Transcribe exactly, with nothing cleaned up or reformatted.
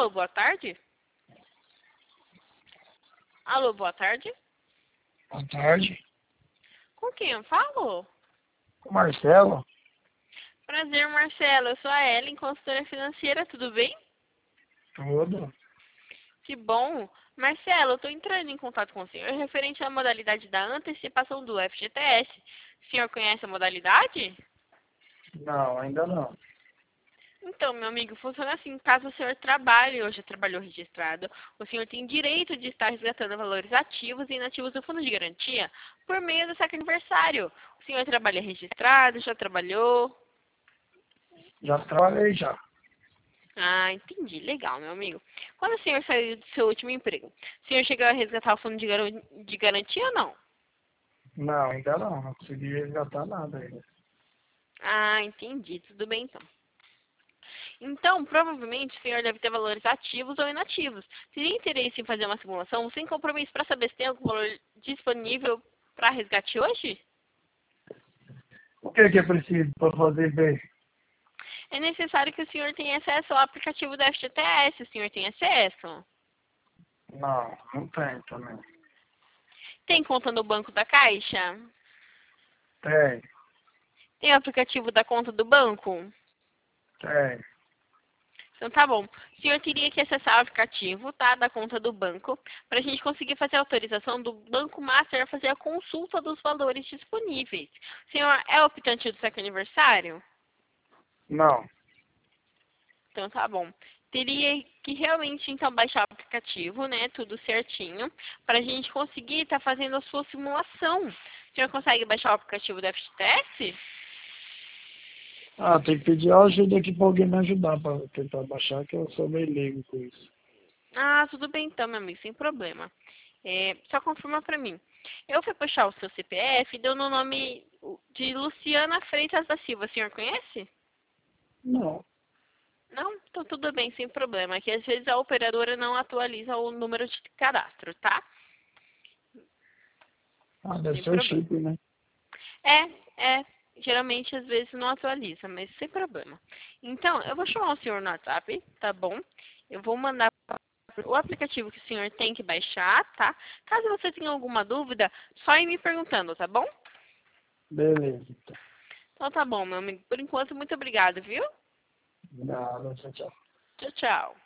Alô, boa tarde? Alô, boa tarde? Boa tarde. Com quem eu falo? O Marcelo? Prazer, Marcelo. Eu sou a Ellen, consultora financeira, tudo bem? Tudo. Que bom. Marcelo, eu estou entrando em contato com o senhor referente à modalidade da antecipação do F G T S. O senhor conhece a modalidade? Não, ainda não. Então, meu amigo, funciona assim. Caso o senhor trabalhe ou já trabalhou registrado, o senhor tem direito de estar resgatando valores ativos e inativos do fundo de garantia por meio do saque aniversário. O senhor trabalha registrado, já trabalhou? Já trabalhei já. Ah, entendi. Legal, meu amigo. Quando o senhor saiu do seu último emprego, o senhor chegou a resgatar o fundo de garan- de garantia ou não? Não, ainda não. Não consegui resgatar nada ainda. Ah, entendi. Tudo bem, então. Então, provavelmente, o senhor deve ter valores ativos ou inativos. Teria interesse em fazer uma simulação sem compromisso para saber se tem algum valor disponível para resgate hoje? O que que é preciso para fazer bem? É necessário que o senhor tenha acesso ao aplicativo da F G T S. O senhor tem acesso? Não, não tem também. Tem conta no banco da Caixa? Tem, Tem o aplicativo da conta do banco? tem. Então tá bom. O senhor teria que acessar o aplicativo, tá, da conta do banco, para a gente conseguir fazer a autorização do Banco Master a fazer a consulta dos valores disponíveis. O senhor é optante do saque aniversário? Não. Então tá bom. Teria que realmente então baixar o aplicativo, né, tudo certinho, para a gente conseguir estar fazendo a sua simulação. O senhor consegue baixar o aplicativo do F G T S? Ah, tem que pedir ajuda aqui para alguém me ajudar para tentar baixar, que eu sou meio leigo com isso. Ah, tudo bem então, meu amigo, sem problema. É, só confirma pra mim. Eu fui puxar o seu C P F e deu no nome de Luciana Freitas da Silva. O senhor conhece? Não. Não? Então tudo bem, sem problema. Que às vezes a operadora não atualiza o número de cadastro, tá? Ah, deve Sem ser o problema. chip, né? É, é. Geralmente às vezes não atualiza, mas sem problema. Então, eu vou chamar o senhor no WhatsApp, tá bom? Eu vou mandar o aplicativo que o senhor tem que baixar, tá? Caso você tenha alguma dúvida, só ir me perguntando, tá bom? Beleza, então. Então tá bom, meu amigo. Por enquanto, muito obrigado, viu? Nada, tchau, tchau. Tchau, tchau.